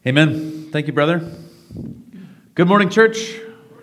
Amen. Thank you, brother. Good morning, church.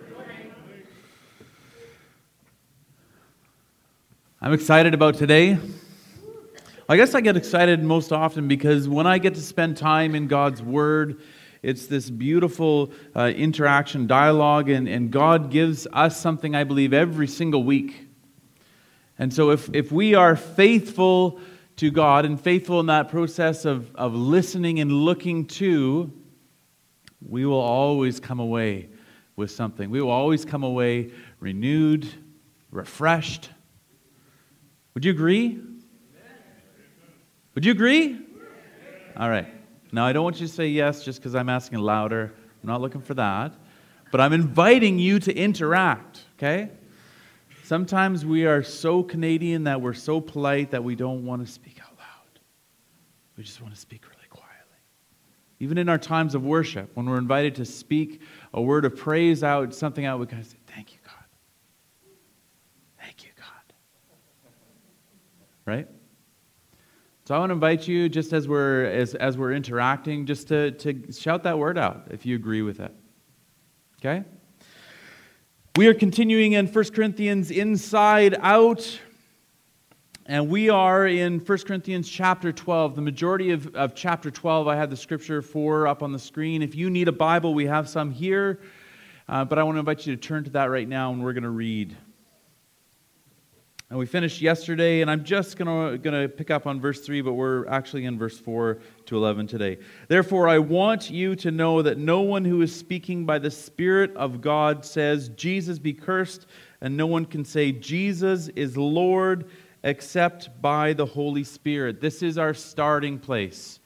I'm excited about today. I guess I get excited most often because when I get to spend time in God's Word, it's this beautiful interaction, dialogue, and God gives us something, I believe, every single week. And so if we are faithful to God and faithful in that process of listening and looking to, we will always come away with something. We will always come away renewed, refreshed. Would you agree? Would you agree? All right. Now, I don't want you to say yes just because I'm asking louder. I'm not looking for that. But I'm inviting you to interact, okay? Sometimes we are so Canadian that we're so polite that we don't want to speak out loud. We just want to speak really quietly. Even in our times of worship, when we're invited to speak a word of praise out, something out, we kind of say, thank you, God. Thank you, God. Right? So I want to invite you, just as we're interacting, just to shout that word out if you agree with it. Okay? We are continuing in 1 Corinthians Inside Out, and we are in 1 Corinthians chapter 12. The majority of chapter 12, I have the scripture for up on the screen. If you need a Bible, we have some here, but I want to invite you to turn to that right now, and we're going to read. And we finished yesterday, and I'm just going to pick up on verse 3, but we're actually in verse 4 to 11 today. Therefore, I want you to know that no one who is speaking by the Spirit of God says, Jesus be cursed, and no one can say, Jesus is Lord, except by the Holy Spirit. This is our starting place.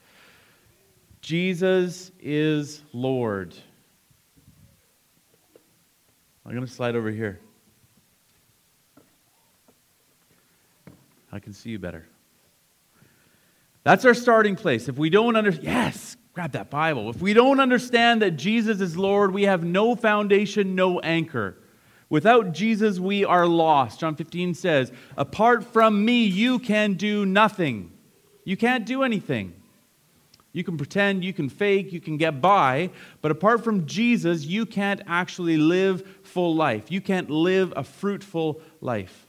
Jesus is Lord. I'm going to slide over here. I can see you better. That's our starting place. If we don't understand, yes, grab that Bible. If we don't understand that Jesus is Lord, we have no foundation, no anchor. Without Jesus, we are lost. John 15 says, apart from me, you can do nothing. You can't do anything. You can pretend, you can fake, you can get by, but apart from Jesus, you can't actually live full life. You can't live a fruitful life.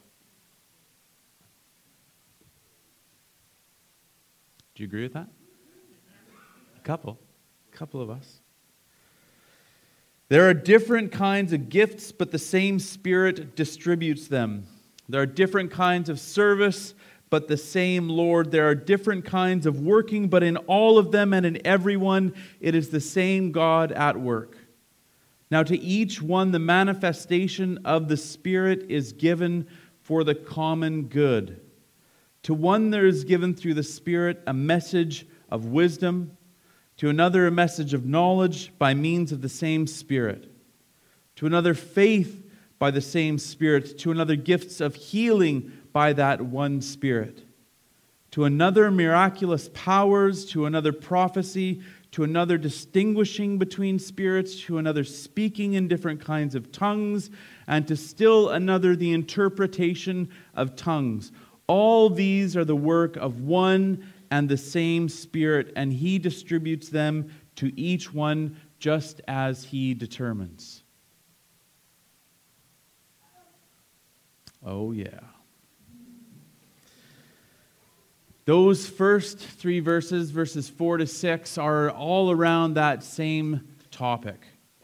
Do you agree with that? A couple of us. There are different kinds of gifts, but the same Spirit distributes them. There are different kinds of service, but the same Lord. There are different kinds of working, but in all of them and in everyone, it is the same God at work. Now to each one, the manifestation of the Spirit is given for the common good. To one there is given through the Spirit a message of wisdom, to another a message of knowledge by means of the same Spirit, to another faith by the same Spirit, to another gifts of healing by that one Spirit, to another miraculous powers, to another prophecy, to another distinguishing between spirits, to another speaking in different kinds of tongues, and to still another the interpretation of tongues. All these are the work of one and the same Spirit, and He distributes them to each one just as He determines. Oh, yeah. Those first three verses, verses 4 to 6, are all around that same topic.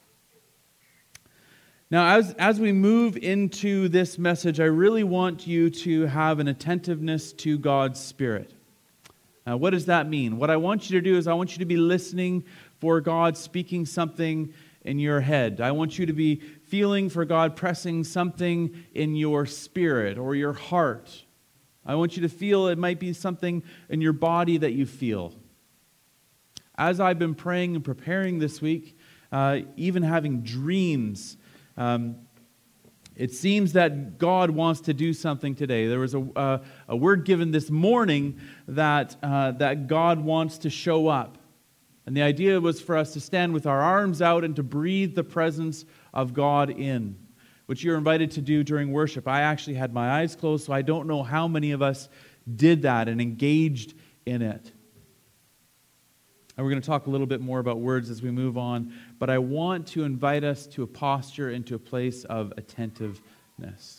Now, as we move into this message, I really want you to have an attentiveness to God's Spirit. What does that mean? What I want you to do is I want you to be listening for God speaking something in your head. I want you to be feeling for God pressing something in your spirit or your heart. I want you to feel it might be something in your body that you feel. As I've been praying and preparing this week, even having dreams, it seems that God wants to do something today. There was a word given this morning that God wants to show up. And the idea was for us to stand with our arms out and to breathe the presence of God in, which you're invited to do during worship. I actually had my eyes closed, so I don't know how many of us did that and engaged in it. And we're going to talk a little bit more about words as we move on, but I want to invite us to a posture and to a place of attentiveness.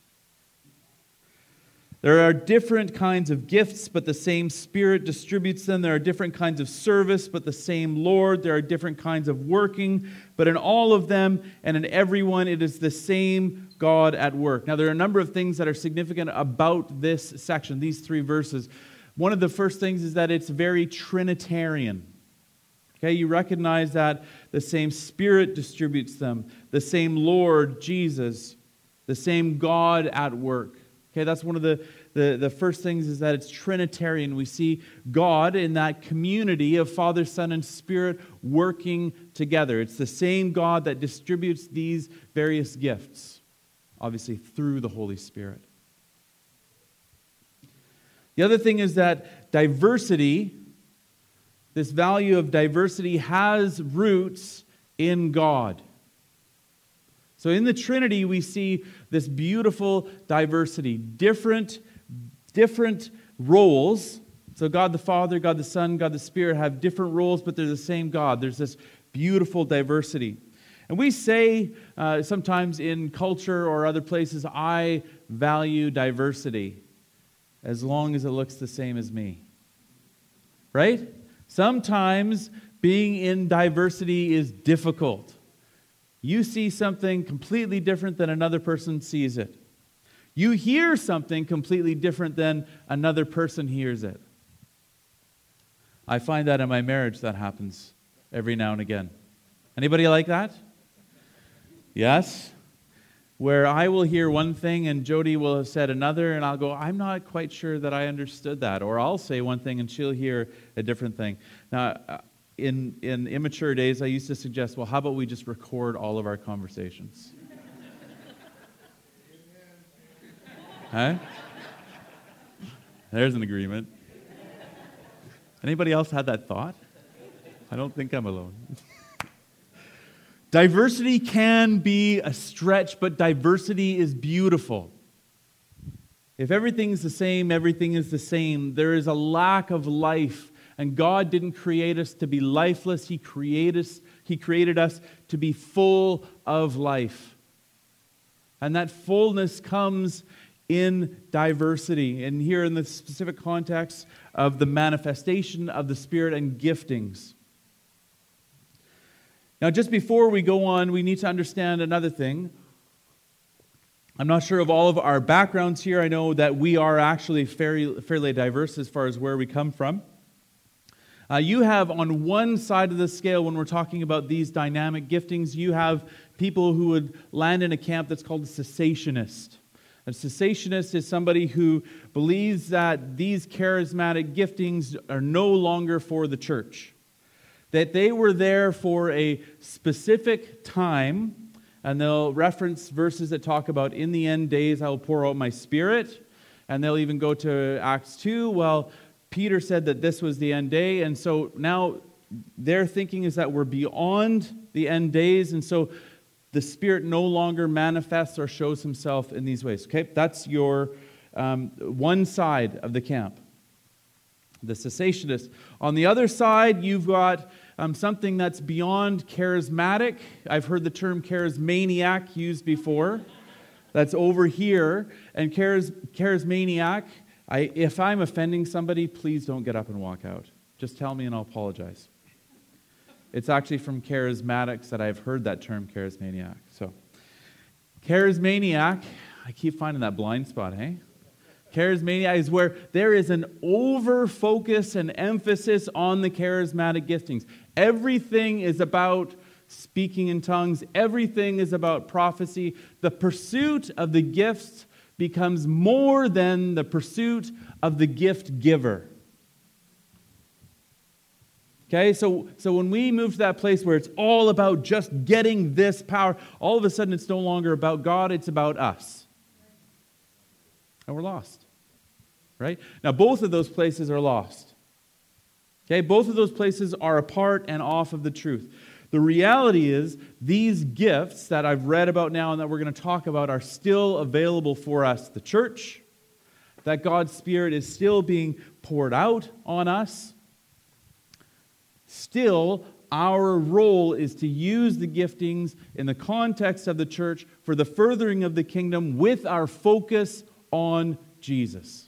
There are different kinds of gifts, but the same Spirit distributes them. There are different kinds of service, but the same Lord. There are different kinds of working, but in all of them and in everyone, it is the same God at work. Now, there are a number of things that are significant about this section, these 3 verses. One of the first things is that it's very Trinitarian. Okay, you recognize that the same Spirit distributes them, the same Lord, Jesus, the same God at work. Okay, that's one of the first things is that it's Trinitarian. We see God in that community of Father, Son, and Spirit working together. It's the same God that distributes these various gifts, obviously through the Holy Spirit. The other thing is that diversity, this value of diversity, has roots in God. So in the Trinity, we see this beautiful diversity, different roles. So God the Father, God the Son, God the Spirit have different roles, but they're the same God. There's this beautiful diversity. And we say sometimes in culture or other places, I value diversity as long as it looks the same as me. Right? Sometimes being in diversity is difficult. You see something completely different than another person sees it. You hear something completely different than another person hears it. I find that in my marriage that happens every now and again. Anybody like that? Yes? Where I will hear one thing and Jody will have said another, and I'll go, I'm not quite sure that I understood that. Or I'll say one thing and she'll hear a different thing. Now, in immature days, I used to suggest, well, how about we just record all of our conversations? Huh? There's an agreement. Anybody else had that thought? I don't think I'm alone. Diversity can be a stretch, but diversity is beautiful. If everything's the same, everything is the same. There is a lack of life. And God didn't create us to be lifeless. He created us to be full of life. And that fullness comes in diversity. And here in the specific context of the manifestation of the Spirit and giftings. Now, just before we go on, we need to understand another thing. I'm not sure of all of our backgrounds here. I know that we are actually fairly diverse as far as where we come from. You have on one side of the scale, when we're talking about these dynamic giftings, you have people who would land in a camp that's called a cessationist. A cessationist is somebody who believes that these charismatic giftings are no longer for the church. That they were there for a specific time, and they'll reference verses that talk about, in the end days I will pour out my Spirit, and they'll even go to Acts 2, well, Peter said that this was the end day, and so now their thinking is that we're beyond the end days, and so the Spirit no longer manifests or shows himself in these ways. Okay, that's your one side of the camp, the cessationist. On the other side, you've got something that's beyond charismatic. I've heard the term charismaniac used before. That's over here, and charismaniac. If I'm offending somebody, please don't get up and walk out. Just tell me and I'll apologize. It's actually from charismatics that I've heard that term, charismaniac. So, charismaniac, I keep finding that blind spot, hey? Charismaniac is where there is an over-focus and emphasis on the charismatic giftings. Everything is about speaking in tongues. Everything is about prophecy. The pursuit of the gifts becomes more than the pursuit of the gift giver. Okay, so when we move to that place where it's all about just getting this power, all of a sudden it's no longer about God, it's about us. And we're lost. Right? Now, both of those places are lost. Okay, both of those places are apart and off of the truth. The reality is, these gifts that I've read about now and that we're going to talk about are still available for us, the church, that God's Spirit is still being poured out on us. Still, our role is to use the giftings in the context of the church for the furthering of the kingdom with our focus on Jesus.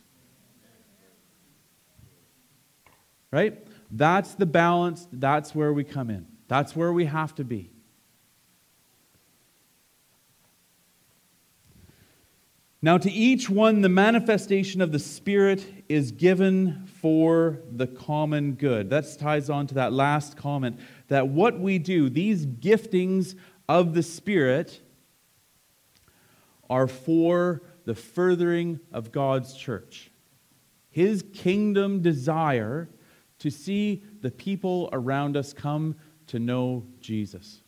Right? That's the balance. That's where we come in. That's where we have to be. Now, to each one, the manifestation of the Spirit is given for the common good. That ties on to that last comment, that what we do, these giftings of the Spirit, are for the furthering of God's church. His kingdom desire to see the people around us come to know Jesus.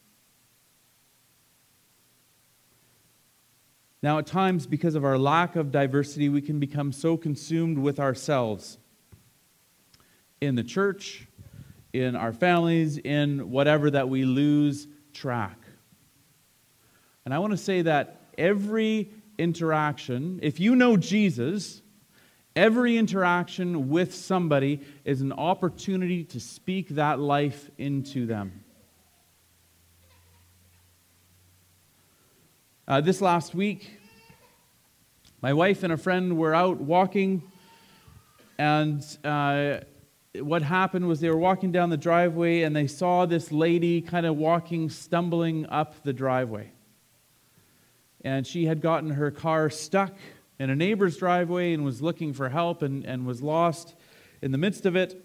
Now, at times, because of our lack of diversity, we can become so consumed with ourselves in the church, in our families, in whatever, that we lose track. And I want to say that every interaction, if you know Jesus, every interaction with somebody is an opportunity to speak that life into them. This last week, my wife and a friend were out walking, and what happened was they were walking down the driveway, and they saw this lady kind of walking, stumbling up the driveway. And she had gotten her car stuck in a neighbor's driveway and was looking for help and was lost in the midst of it.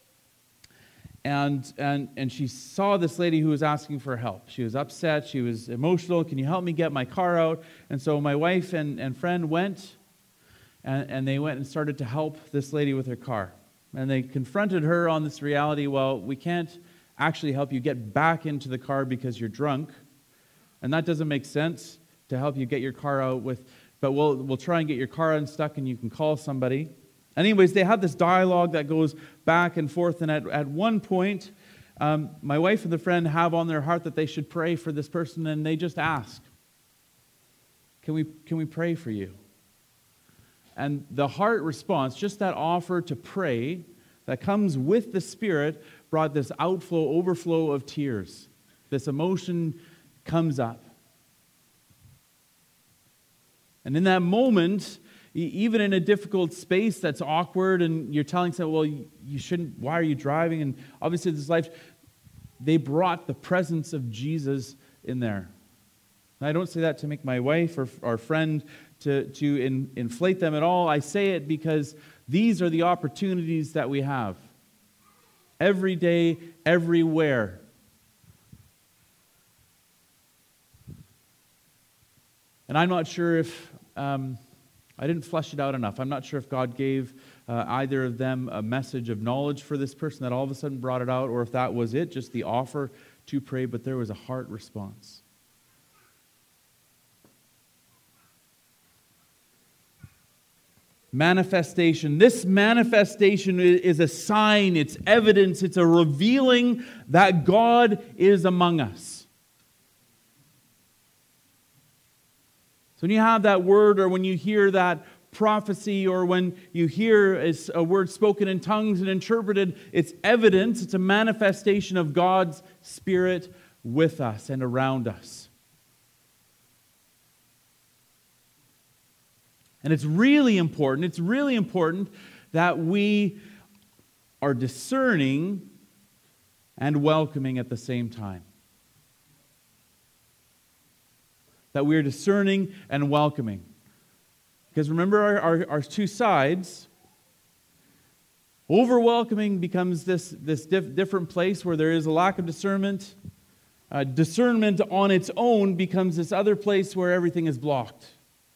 And she saw this lady who was asking for help. She was upset. She was emotional. Can you help me get my car out? And so my wife and friend went, and they went and started to help this lady with her car. And they confronted her on this reality, well, we can't actually help you get back into the car because you're drunk. And that doesn't make sense to help you get your car out but we'll try and get your car unstuck and you can call somebody. Anyways, they had this dialogue that goes back and forth, and at one point, my wife and the friend have on their heart that they should pray for this person, and they just ask, can we pray for you? And the heart response, just that offer to pray that comes with the Spirit, brought this overflow of tears. This emotion comes up. And in that moment, even in a difficult space that's awkward, and you're telling someone, well, you shouldn't, why are you driving? And obviously this life, they brought the presence of Jesus in there. And I don't say that to make my wife or our friend to inflate them at all. I say it because these are the opportunities that we have. Every day, everywhere. And I'm not sure if I didn't flesh it out enough. I'm not sure if God gave either of them a message of knowledge for this person that all of a sudden brought it out, or if that was it, just the offer to pray, but there was a heart response. Manifestation. This manifestation is a sign, it's evidence, it's a revealing that God is among us. So when you have that word, or when you hear that prophecy, or when you hear a word spoken in tongues and interpreted, it's evidence, it's a manifestation of God's Spirit with us and around us. And it's really important that we are discerning and welcoming at the same time. That we are discerning and welcoming. Because remember our two sides. Over-welcoming becomes this different place where there is a lack of discernment. Discernment on its own becomes this other place where everything is blocked.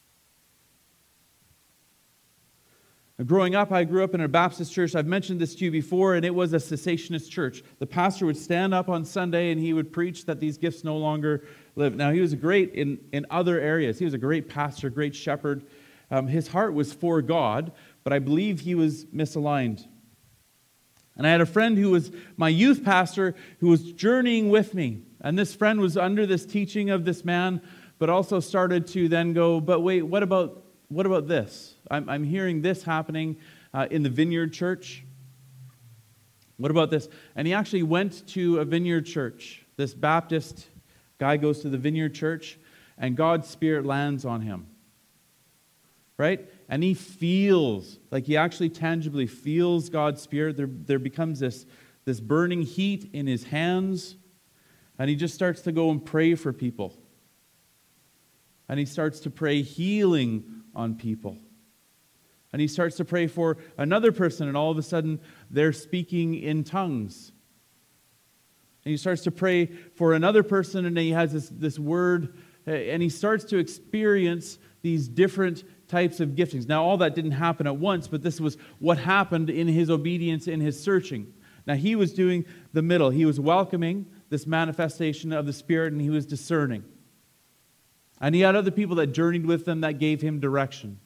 Growing up, I grew up in a Baptist church. I've mentioned this to you before, and it was a cessationist church. The pastor would stand up on Sunday and he would preach that these gifts no longer live. Now, he was great in other areas. He was a great pastor, great shepherd. His heart was for God, but I believe he was misaligned. And I had a friend who was my youth pastor who was journeying with me. And this friend was under this teaching of this man, but also started to then go, but wait, what about this? I'm hearing this happening in the Vineyard Church. What about this? And he actually went to a vineyard church. This Baptist guy goes to the vineyard church, and God's Spirit lands on him. Right? And he feels, like he actually tangibly feels God's Spirit. There becomes this burning heat in his hands, and he just starts to go and pray for people. And he starts to pray healing on people. And he starts to pray for another person, and all of a sudden, they're speaking in tongues. And he starts to pray for another person, and he has this word, and he starts to experience these different types of giftings. Now, all that didn't happen at once, but this was what happened in his obedience, in his searching. Now, he was doing the middle. He was welcoming this manifestation of the Spirit, and he was discerning. And he had other people that journeyed with him that gave him direction.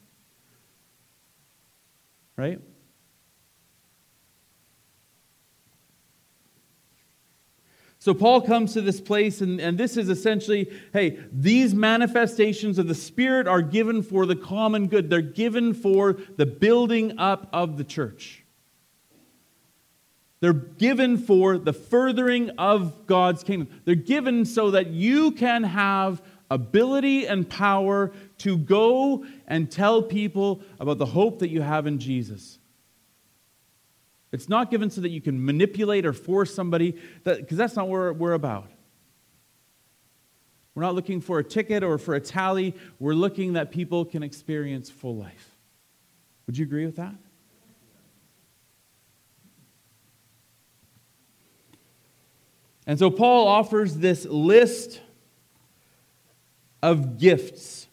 Right? So Paul comes to this place, and this is essentially, hey, these manifestations of the Spirit are given for the common good. They're given for the building up of the church. They're given for the furthering of God's kingdom. They're given so that you can have ability and power to go and tell people about the hope that you have in Jesus. It's not given so that you can manipulate or force somebody, because that's not what we're about. We're not looking for a ticket or for a tally. We're looking that people can experience full life. Would you agree with that? And so Paul offers this list of gifts.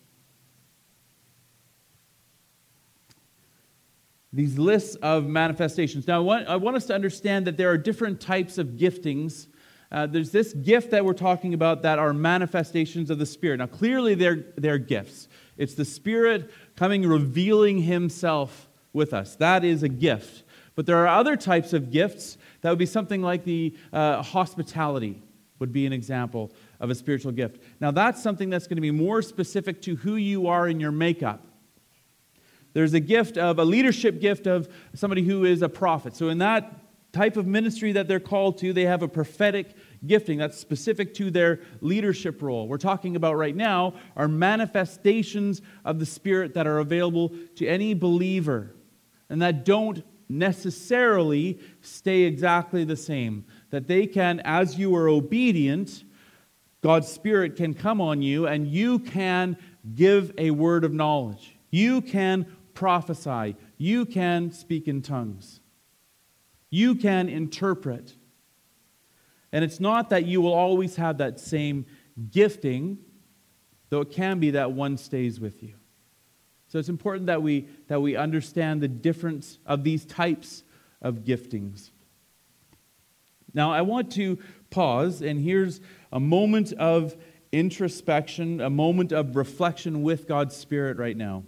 These lists of manifestations. Now, I want us to understand that there are different types of giftings. There's this gift that we're talking about that are manifestations of the Spirit. Now, clearly they're gifts. It's the Spirit coming, revealing Himself with us. That is a gift. But there are other types of gifts that would be something like the hospitality would be an example of a spiritual gift. Now, that's something that's going to be more specific to who you are in your makeup. There's a gift of a leadership gift of somebody who is a prophet. So in that type of ministry that they're called to, they have a prophetic gifting that's specific to their leadership role. We're talking about right now are manifestations of the Spirit that are available to any believer and that don't necessarily stay exactly the same. That they can, as you are obedient, God's Spirit can come on you and you can give a word of knowledge. You can prophesy. You can speak in tongues. You can interpret. And it's not that you will always have that same gifting, though it can be that one stays with you. So it's important that we understand the difference of these types of giftings. Now, I want to pause, and here's a moment of introspection, a moment of reflection with God's Spirit right now.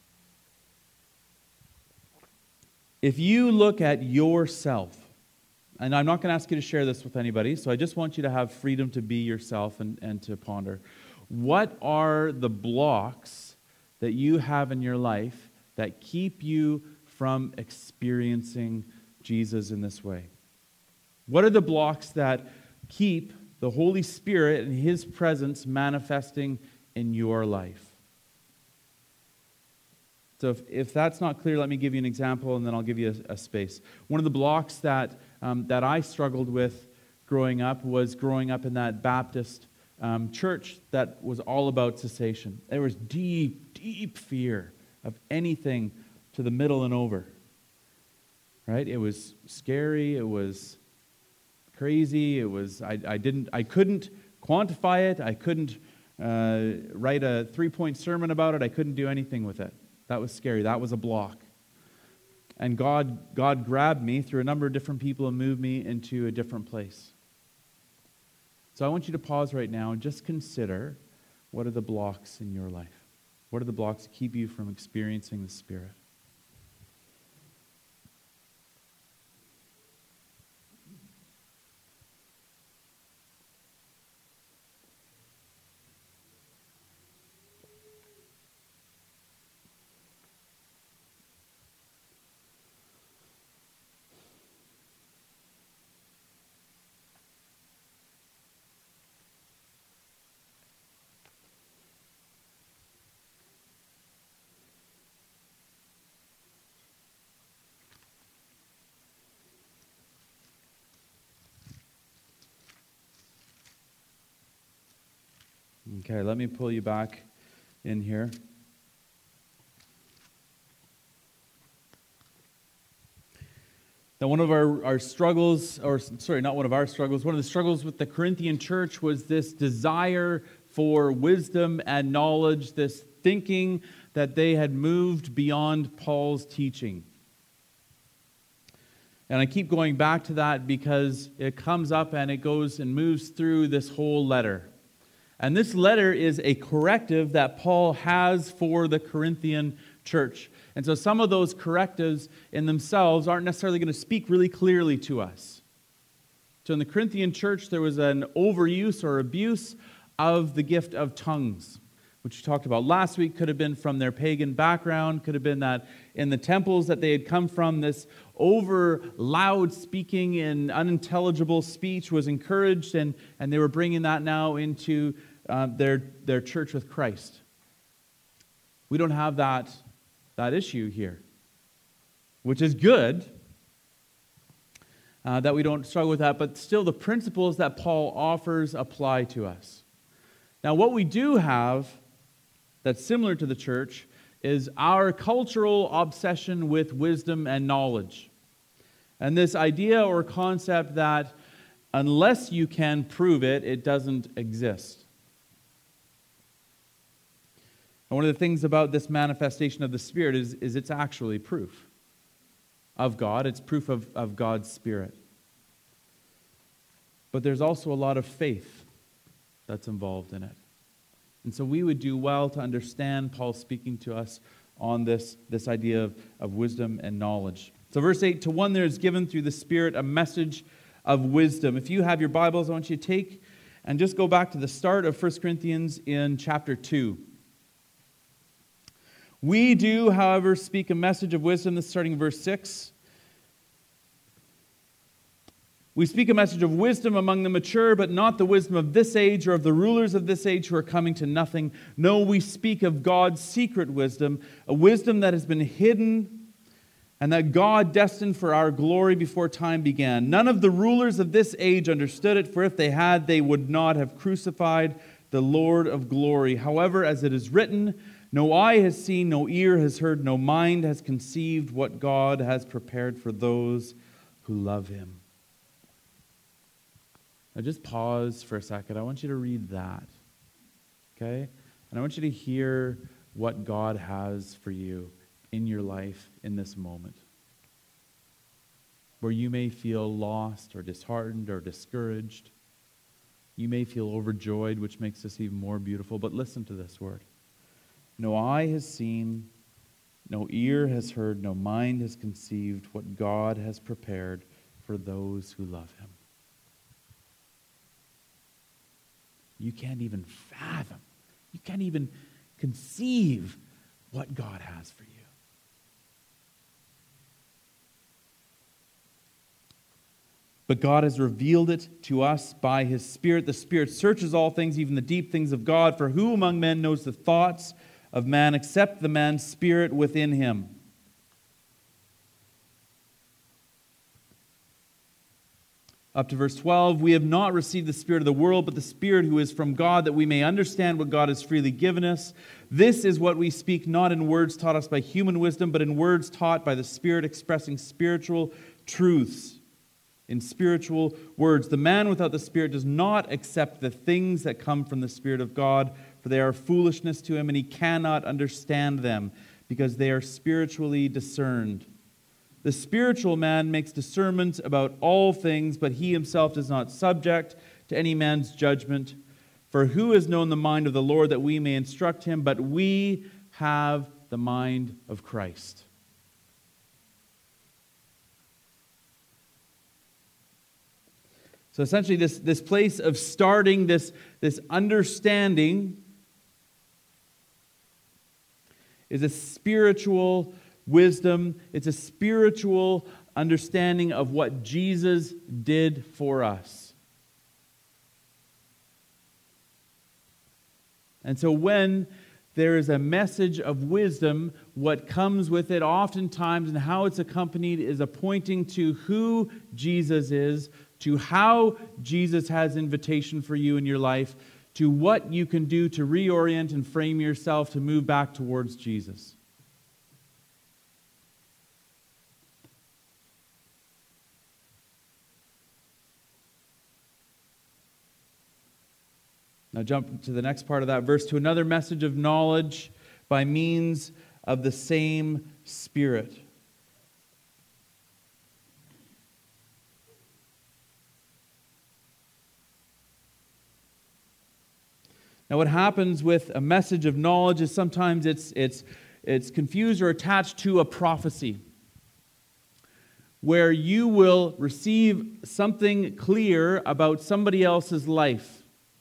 If you look at yourself, and I'm not going to ask you to share this with anybody, so I just want you to have freedom to be yourself and to ponder. What are the blocks that you have in your life that keep you from experiencing Jesus in this way? What are the blocks that keep the Holy Spirit and His presence manifesting in your life? So if that's not clear, let me give you an example, and then I'll give you a space. One of the blocks that I struggled with growing up was growing up in that Baptist church that was all about cessation. There was deep, deep fear of anything to the middle and over. Right? It was scary. It was crazy. It was I couldn't quantify it. I couldn't write a 3-point sermon about it. I couldn't do anything with it. That was scary. That was a block. And God grabbed me through a number of different people and moved me into a different place. So I want you to pause right now and just consider, what are the blocks in your life? What are the blocks that keep you from experiencing the Spirit? Okay, let me pull you back in here. Now, one of our struggles, or sorry, not one of our struggles, one of the struggles with the Corinthian church was this desire for wisdom and knowledge, this thinking that they had moved beyond Paul's teaching. And I keep going back to that because it comes up and it goes and moves through this whole letter. And this letter is a corrective that Paul has for the Corinthian church. And so some of those correctives in themselves aren't necessarily going to speak really clearly to us. So in the Corinthian church, there was an overuse or abuse of the gift of tongues, which we talked about last week. Could have been from their pagan background, could have been that in the temples that they had come from, this over loud speaking and unintelligible speech was encouraged, and they were bringing that now into their church with Christ. We don't have that issue here, which is good that we don't struggle with that, but still the principles that Paul offers apply to us. Now, what we do have that's similar to the church is our cultural obsession with wisdom and knowledge. And this idea or concept that unless you can prove it, it doesn't exist. And one of the things about this manifestation of the Spirit is it's actually proof of God. It's proof of God's Spirit. But there's also a lot of faith that's involved in it. And so we would do well to understand Paul speaking to us on this idea of wisdom and knowledge. So verse 8, to one there is given through the Spirit a message of wisdom. If you have your Bibles, I want you to take and just go back to the start of 1 Corinthians in chapter 2. We do, however, speak a message of wisdom. This is starting in verse 6. We speak a message of wisdom among the mature, but not the wisdom of this age or of the rulers of this age who are coming to nothing. No, we speak of God's secret wisdom, a wisdom that has been hidden and that God destined for our glory before time began. None of the rulers of this age understood it, for if they had, they would not have crucified the Lord of glory. However, as it is written, no eye has seen, no ear has heard, no mind has conceived what God has prepared for those who love Him. Now just pause for a second. I want you to read that, okay? And I want you to hear what God has for you in your life in this moment, where you may feel lost or disheartened or discouraged. You may feel overjoyed, which makes this even more beautiful. But listen to this word. No eye has seen, no ear has heard, no mind has conceived what God has prepared for those who love Him. You can't even fathom, you can't even conceive what God has for you. But God has revealed it to us by His Spirit. The Spirit searches all things, even the deep things of God. For who among men knows the thoughts of man except the man's spirit within him? Up to verse 12, we have not received the Spirit of the world, but the Spirit who is from God, that we may understand what God has freely given us. This is what we speak, not in words taught us by human wisdom, but in words taught by the Spirit, expressing spiritual truths in spiritual words. The man without the Spirit does not accept the things that come from the Spirit of God, for they are foolishness to him, and he cannot understand them, because they are spiritually discerned. The spiritual man makes discernment about all things, but he himself is not subject to any man's judgment. For who has known the mind of the Lord that we may instruct him? But we have the mind of Christ. So essentially this place of starting this understanding is a spiritual wisdom. It's a spiritual understanding of what Jesus did for us. And so when there is a message of wisdom, what comes with it oftentimes and how it's accompanied is a pointing to who Jesus is, to how Jesus has invitation for you in your life, to what you can do to reorient and frame yourself to move back towards Jesus. Now jump to the next part of that verse, to another message of knowledge by means of the same Spirit. Now what happens with a message of knowledge is sometimes it's confused or attached to a prophecy, where you will receive something clear about somebody else's life.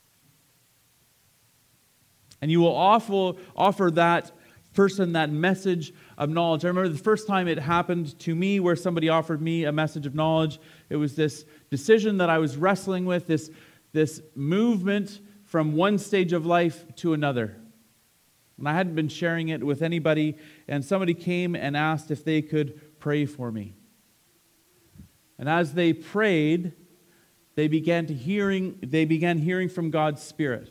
And you will offer that person that message of knowledge. I remember the first time it happened to me where somebody offered me a message of knowledge. It was this decision that I was wrestling with, this movement from one stage of life to another. And I hadn't been sharing it with anybody, and somebody came and asked if they could pray for me. And as they prayed, they began hearing from God's Spirit.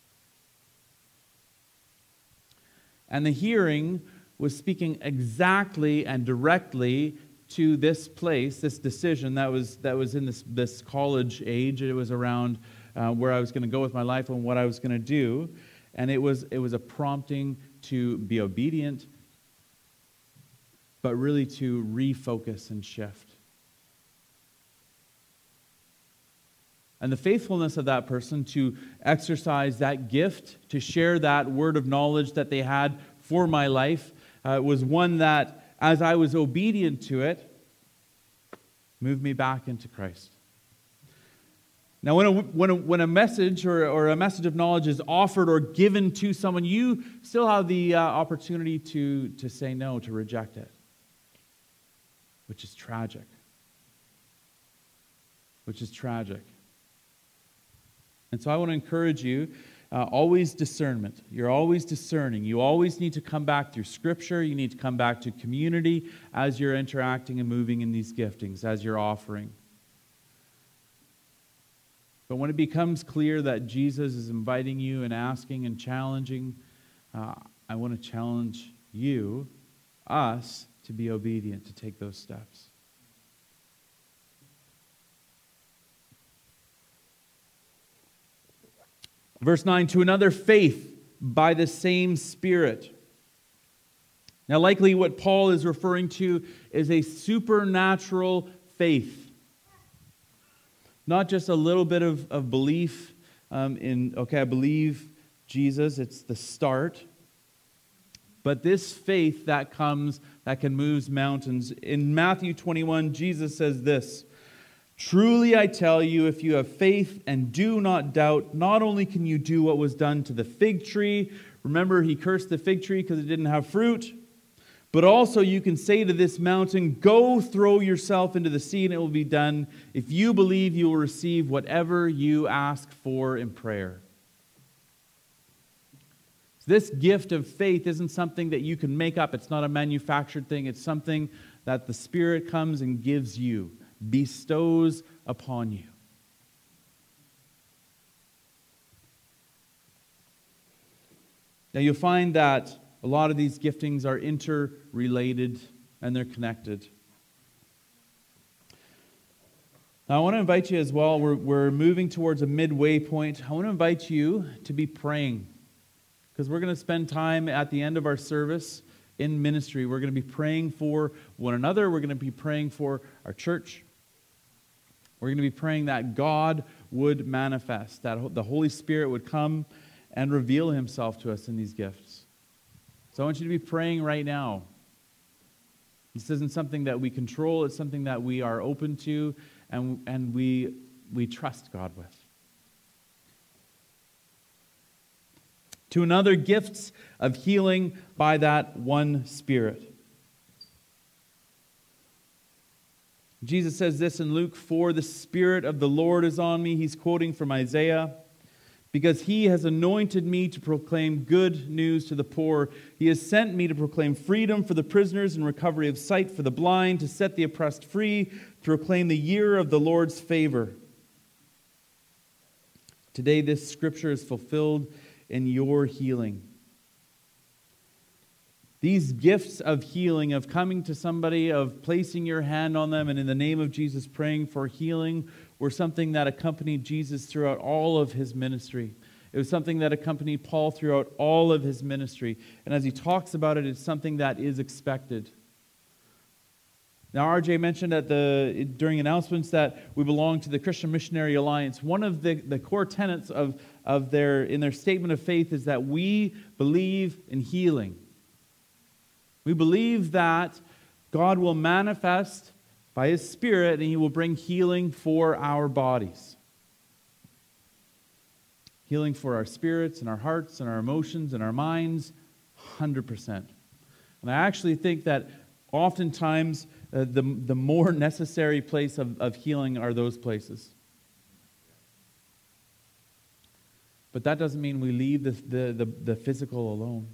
And the hearing was speaking exactly and directly to this place, this decision that was in this college age. It was around where I was going to go with my life and what I was going to do. And it was a prompting to be obedient, but really to refocus and shift. And the faithfulness of that person to exercise that gift, to share that word of knowledge that they had for my life, was one that, as I was obedient to it, moved me back into Christ. Now, when a message or a message of knowledge is offered or given to someone, you still have the opportunity to say no, to reject it, which is tragic. And so I want to encourage you, always discernment. You're always discerning. You always need to come back through Scripture. You need to come back to community as you're interacting and moving in these giftings, as you're offering. But when it becomes clear that Jesus is inviting you and asking and challenging, I want to challenge you, us, to be obedient, to take those steps. Verse 9, to another faith by the same Spirit. Now, likely what Paul is referring to is a supernatural faith. Not just a little bit of belief I believe Jesus, it's the start. But this faith that comes, that can move mountains. In Matthew 21, Jesus says this, truly I tell you, if you have faith and do not doubt, not only can you do what was done to the fig tree, remember he cursed the fig tree because it didn't have fruit, but also you can say to this mountain, go throw yourself into the sea and it will be done. If you believe, you will receive whatever you ask for in prayer. This gift of faith isn't something that you can make up. It's not a manufactured thing. It's something that the Spirit comes and gives you, bestows upon you. Now you'll find that a lot of these giftings are interrelated and they're connected. Now I want to invite you as well, we're moving towards a midway point. I want to invite you to be praying, because we're going to spend time at the end of our service in ministry. We're going to be praying for one another. We're going to be praying for our church. We're going to be praying that God would manifest, that the Holy Spirit would come and reveal Himself to us in these gifts. So I want you to be praying right now. This isn't something that we control. It's something that we are open to and we trust God with. To another, gifts of healing by that one Spirit. Jesus says this in Luke 4, the Spirit of the Lord is on me. He's quoting from Isaiah. Because He has anointed me to proclaim good news to the poor. He has sent me to proclaim freedom for the prisoners and recovery of sight for the blind, to set the oppressed free, to proclaim the year of the Lord's favor. Today, this scripture is fulfilled in your healing. These gifts of healing, of coming to somebody, of placing your hand on them, and in the name of Jesus praying for healing, were something that accompanied Jesus throughout all of his ministry. It was something that accompanied Paul throughout all of his ministry. And as he talks about it, it's something that is expected. Now, RJ mentioned during announcements that we belong to the Christian Missionary Alliance. One of the core tenets in their statement of faith is that we believe in healing. We believe that God will manifest by His Spirit and He will bring healing for our bodies. Healing for our spirits and our hearts and our emotions and our minds, 100%. And I actually think that oftentimes the more necessary place of healing are those places. But that doesn't mean we leave the physical alone.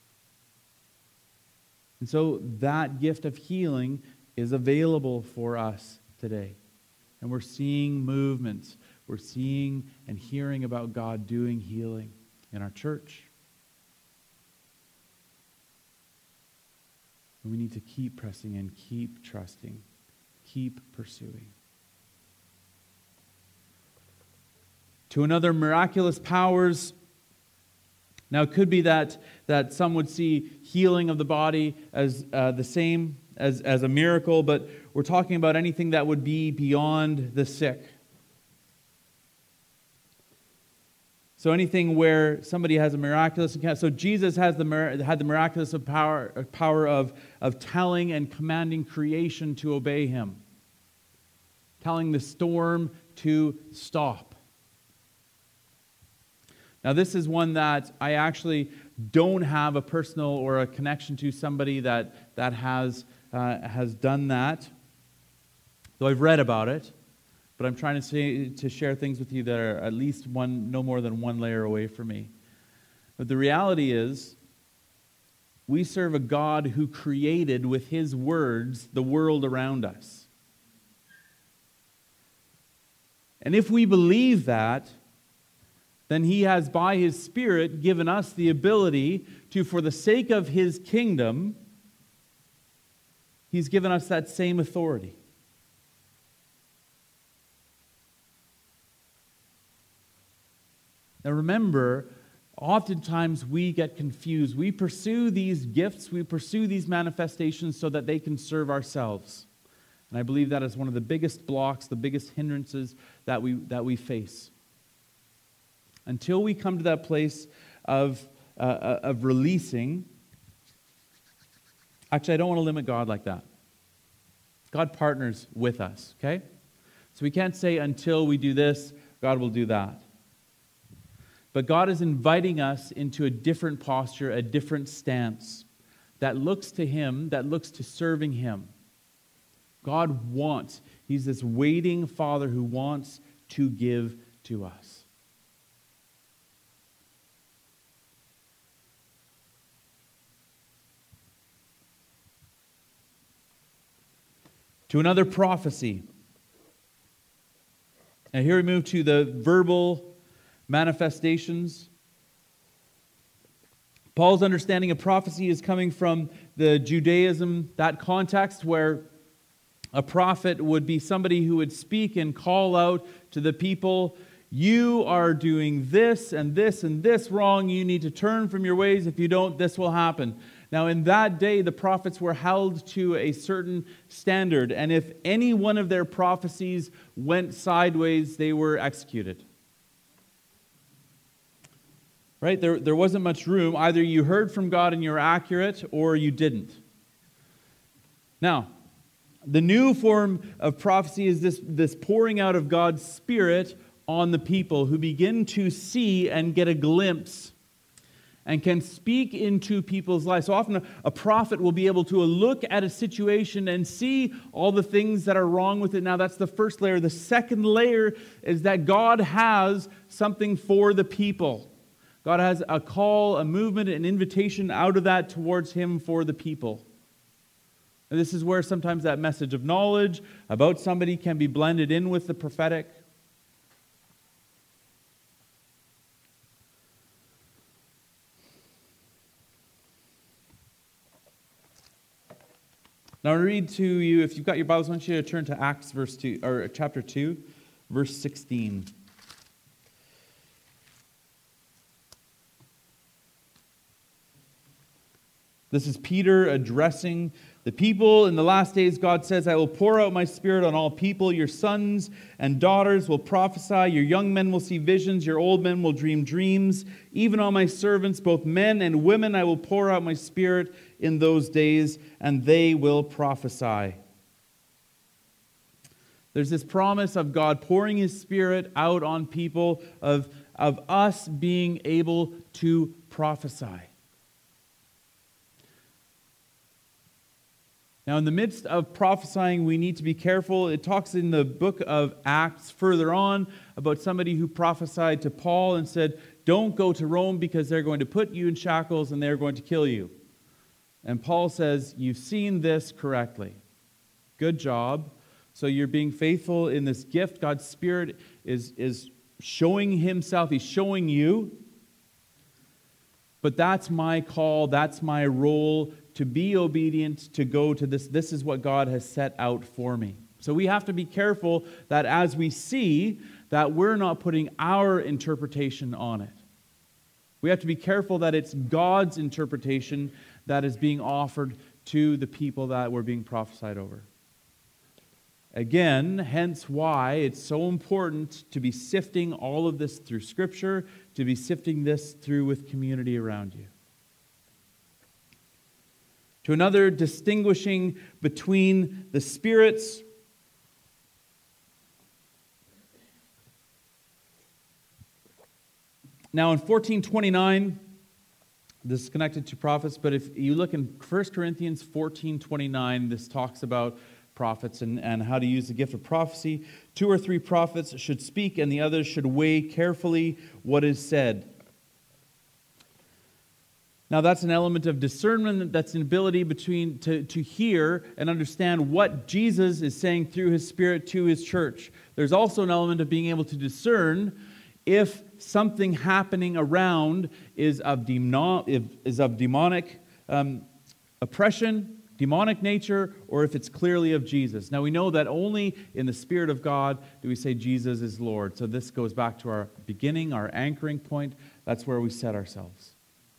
And so that gift of healing is available for us today. And we're seeing movements. We're seeing and hearing about God doing healing in our church. And we need to keep pressing in, keep trusting, keep pursuing. To another, miraculous powers. Now, it could be that some would see healing of the body as the same as a miracle, but we're talking about anything that would be beyond the sick. So anything where somebody has a miraculous encounter. So Jesus had the miraculous power of telling and commanding creation to obey Him. Telling the storm to stop. Now, this is one that I actually don't have a personal or a connection to somebody that has done that. Though I've read about it, but I'm trying to share things with you that are at least no more than one layer away from me. But the reality is, we serve a God who created with His words the world around us. And if we believe that, then He has, by His Spirit, given us the ability to, for the sake of His kingdom, He's given us that same authority. Now remember, oftentimes we get confused. We pursue these gifts, we pursue these manifestations so that they can serve ourselves. And I believe that is one of the biggest blocks, the biggest hindrances that we face. Until we come to that place of releasing. Actually, I don't want to limit God like that. God partners with us, okay? So we can't say until we do this, God will do that. But God is inviting us into a different posture, a different stance that looks to Him, that looks to serving Him. God wants, He's this waiting Father who wants to give to us. To another, prophecy. And here we move to the verbal manifestations. Paul's understanding of prophecy is coming from the Judaism, that context where a prophet would be somebody who would speak and call out to the people, you are doing this and this and this wrong, you need to turn from your ways, if you don't, this will happen. Now, in that day, the prophets were held to a certain standard, and if any one of their prophecies went sideways, they were executed. Right? There wasn't much room. Either you heard from God and you're accurate, or you didn't. Now, the new form of prophecy is this pouring out of God's Spirit on the people who begin to see and get a glimpse and can speak into people's lives. So often a prophet will be able to look at a situation and see all the things that are wrong with it. Now that's the first layer. The second layer is that God has something for the people. God has a call, a movement, an invitation out of that towards Him for the people. And this is where sometimes that message of knowledge about somebody can be blended in with the prophetic. Now I'll read to you, if you've got your Bibles, I want you to turn to Acts chapter 2, verse 16. This is Peter addressing the people. In the last days, God says, I will pour out my Spirit on all people. Your sons and daughters will prophesy. Your young men will see visions. Your old men will dream dreams. Even on my servants, both men and women, I will pour out my Spirit in those days, and they will prophesy. There's this promise of God pouring His Spirit out on people, of us being able to prophesy. Now, in the midst of prophesying, we need to be careful. It talks in the book of Acts further on about somebody who prophesied to Paul and said, don't go to Rome because they're going to put you in shackles and they're going to kill you. And Paul says, you've seen this correctly. Good job. So you're being faithful in this gift. God's Spirit is showing Himself. He's showing you. But that's my call. That's my role, to be obedient, to go to this. This is what God has set out for me. So we have to be careful that as we see, that we're not putting our interpretation on it. We have to be careful that it's God's interpretation that is being offered to the people that we're being prophesied over. Again, hence why it's so important to be sifting all of this through Scripture, to be sifting this through with community around you. To another, distinguishing between the spirits. Now in 14:29, this is connected to prophets, but if you look in 1 Corinthians 14:29, this talks about prophets and how to use the gift of prophecy. 2 or 3 prophets should speak, and the others should weigh carefully what is said. Now that's an element of discernment, that's an ability to hear and understand what Jesus is saying through His Spirit to His church. There's also an element of being able to discern if something happening around is of demonic oppression, demonic nature, or if it's clearly of Jesus. Now we know that only in the Spirit of God do we say Jesus is Lord. So this goes back to our beginning, our anchoring point. That's where we set ourselves.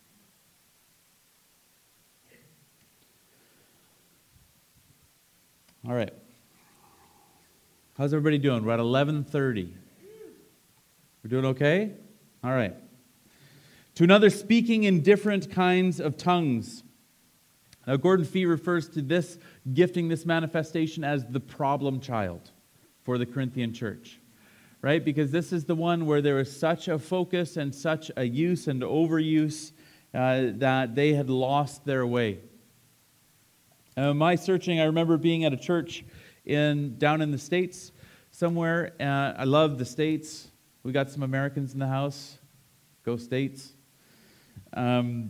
All right. How's everybody doing? We're at 11:30. We're doing okay? All right. To another, speaking in different kinds of tongues. Now, Gordon Fee refers to this gifting, this manifestation, as the problem child for the Corinthian church, right? Because this is the one where there was such a focus and such a use and overuse that they had lost their way. My searching, I remember being at a church down in the States somewhere. I love the States. We got some Americans in the house. Go States. And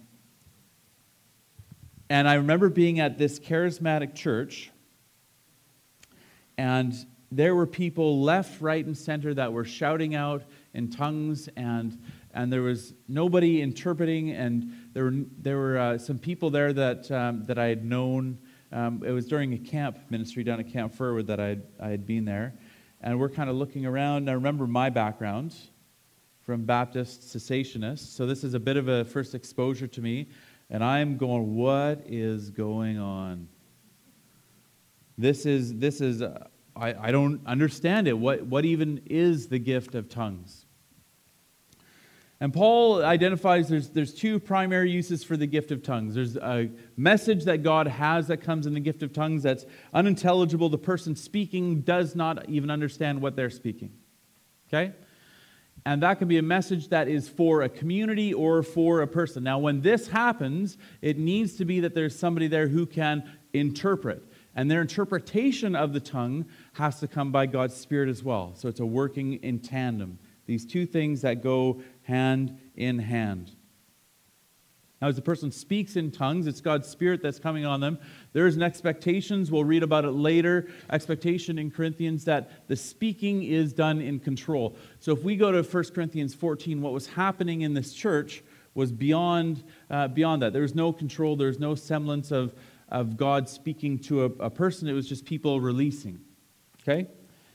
I remember being at this charismatic church, and there were people left, right, and center that were shouting out in tongues, and there was nobody interpreting, and there were some people there that I had known. It was during a camp ministry down at Camp Furwood that I had been there, and we're kind of looking around. And I remember my background from Baptist cessationists, so this is a bit of a first exposure to me. And I'm going, what is going on? This is I don't understand it. What even is the gift of tongues? And Paul identifies there's 2 primary uses for the gift of tongues. There's a message that God has that comes in the gift of tongues that's unintelligible. The person speaking does not even understand what they're speaking. Okay? And that can be a message that is for a community or for a person. Now, when this happens, it needs to be that there's somebody there who can interpret. And their interpretation of the tongue has to come by God's Spirit as well. So it's a working in tandem. These 2 things that go hand in hand. Now, as the person speaks in tongues, it's God's Spirit that's coming on them. There is an expectation, we'll read about it later, expectation in Corinthians that the speaking is done in control. So if we go to 1 Corinthians 14, what was happening in this church was beyond that. There was no control, there was no semblance of of God speaking to a person. It was just people releasing. Okay?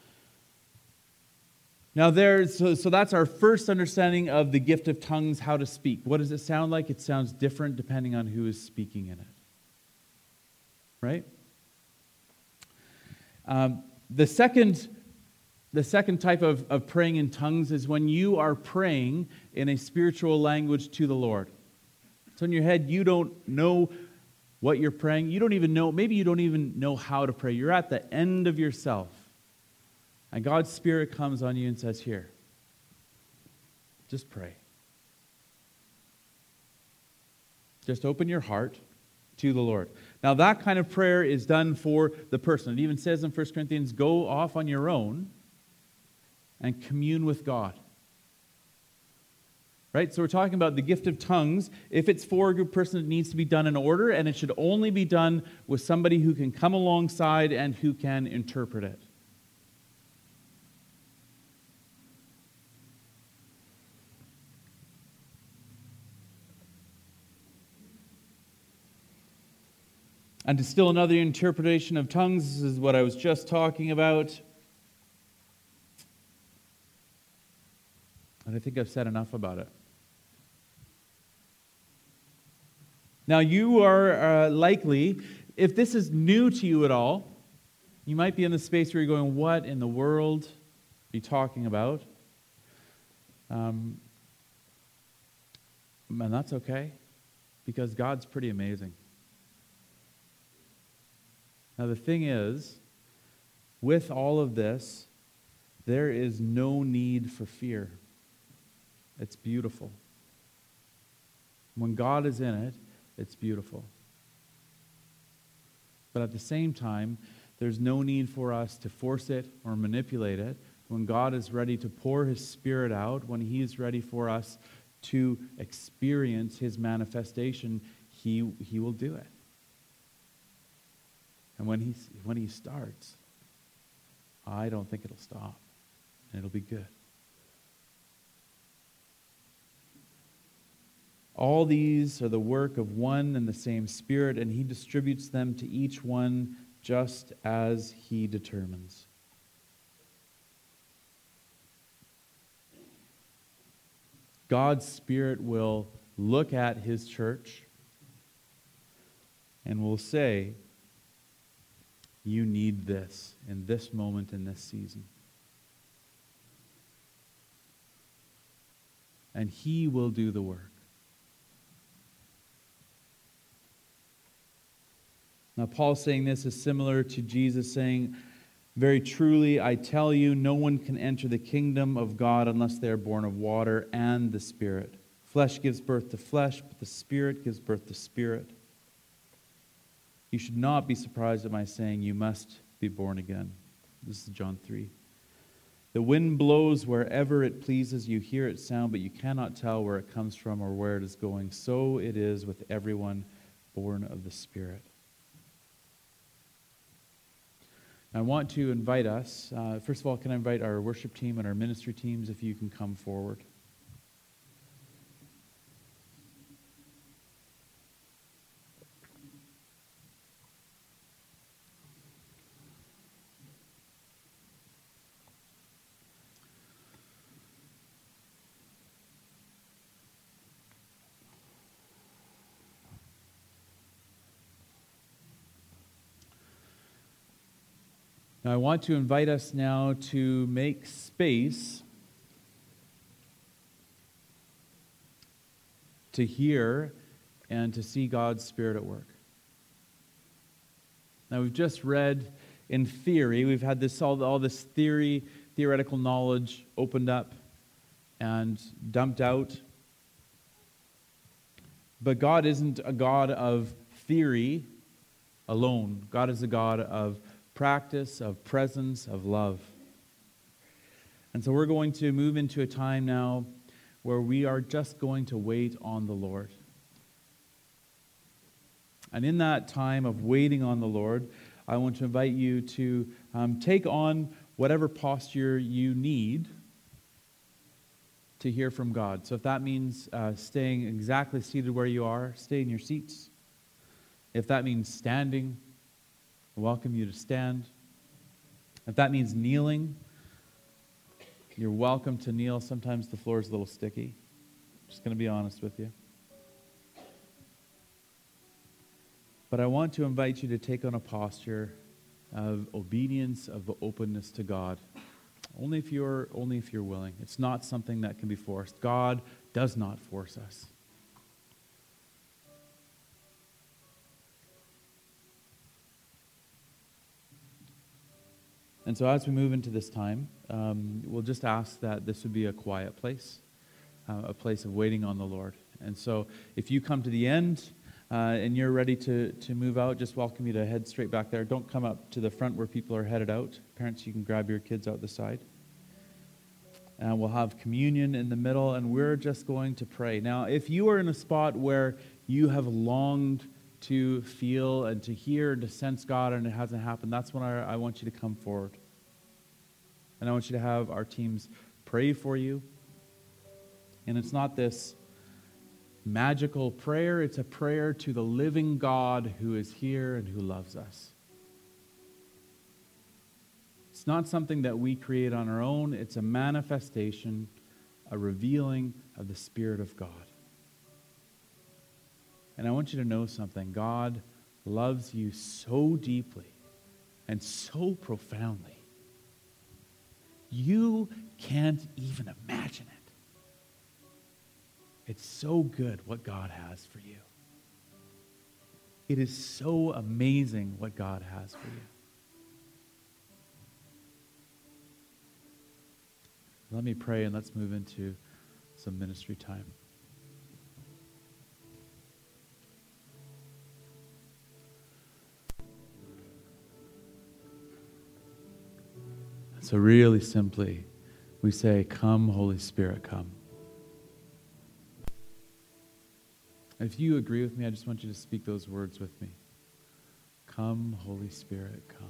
Now so that's our first understanding of the gift of tongues, how to speak. What does it sound like? It sounds different depending on who is speaking in it. Right? The second type of praying in tongues is when you are praying in a spiritual language to the Lord. So in your head, you don't know what you're praying. You don't even know, maybe you don't even know how to pray. You're at the end of yourself. And God's Spirit comes on you and says, here, just pray. Just open your heart to the Lord. Now that kind of prayer is done for the person. It even says in 1 Corinthians, go off on your own and commune with God. Right? So we're talking about the gift of tongues. If it's for a group person, it needs to be done in order, and it should only be done with somebody who can come alongside and who can interpret it. And to still another interpretation of tongues, this is what I was just talking about. And I think I've said enough about it. Now you are likely, if this is new to you at all, you might be in the space where you're going, what in the world are you talking about? And that's okay, because God's pretty amazing. Now the thing is, with all of this, there is no need for fear. It's beautiful. When God is in it, it's beautiful. But at the same time, there's no need for us to force it or manipulate it. When God is ready to pour His Spirit out, when He is ready for us to experience His manifestation, He will do it. And when He starts, I don't think it'll stop. And it'll be good. All these are the work of one and the same Spirit, and He distributes them to each one just as He determines. God's Spirit will look at His church and will say, you need this in this moment, in this season. And He will do the work. Now, Paul saying this is similar to Jesus saying, very truly, I tell you, no one can enter the kingdom of God unless they are born of water and the Spirit. Flesh gives birth to flesh, but the Spirit gives birth to spirit. You should not be surprised at my saying, you must be born again. This is John 3. The wind blows wherever it pleases. You hear its sound, but you cannot tell where it comes from or where it is going. So it is with everyone born of the Spirit. I want to invite us, first of all, can I invite our worship team and our ministry teams if you can come forward. Now, I want to invite us now to make space to hear and to see God's Spirit at work. Now, we've just read in theory, we've had this all this theoretical knowledge opened up and dumped out. But God isn't a God of theory alone. God is a God of practice, of presence, of love. And so we're going to move into a time now where we are just going to wait on the Lord. And in that time of waiting on the Lord, I want to invite you to take on whatever posture you need to hear from God. So if that means staying exactly seated where you are, stay in your seats. If that means standing, I welcome you to stand. If that means kneeling, you're welcome to kneel. Sometimes the floor is a little sticky. Just going to be honest with you. But I want to invite you to take on a posture of obedience, of openness to God. Only if you're willing. It's not something that can be forced. God does not force us. And so as we move into this time, we'll just ask that this would be a quiet place, a place of waiting on the Lord. And so if you come to the end and you're ready to move out, just welcome you to head straight back there. Don't come up to the front where people are headed out. Parents, you can grab your kids out the side. And we'll have communion in the middle, and we're just going to pray. Now, if you are in a spot where you have longed to feel and to hear and to sense God and it hasn't happened, that's when I want you to come forward. And I want you to have our teams pray for you. And it's not this magical prayer, it's a prayer to the living God who is here and who loves us. It's not something that we create on our own, it's a manifestation, a revealing of the Spirit of God. And I want you to know something. God loves you so deeply and so profoundly. You can't even imagine it. It's so good what God has for you. It is so amazing what God has for you. Let me pray and let's move into some ministry time. So really simply, we say, "Come, Holy Spirit, come." If you agree with me, I just want you to speak those words with me. Come, Holy Spirit, come.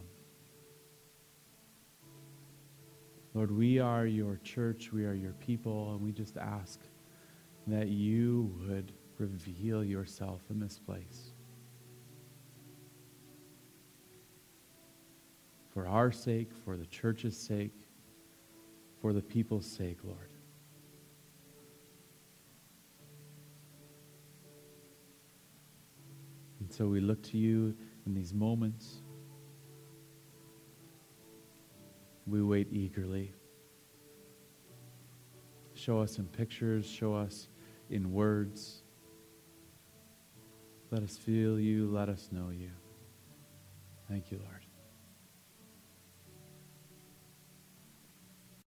Lord, we are your church, we are your people, and we just ask that you would reveal yourself in this place. For our sake, for the church's sake, for the people's sake, Lord. And so we look to you in these moments. We wait eagerly. Show us in pictures, show us in words. Let us feel you, let us know you. Thank you, Lord.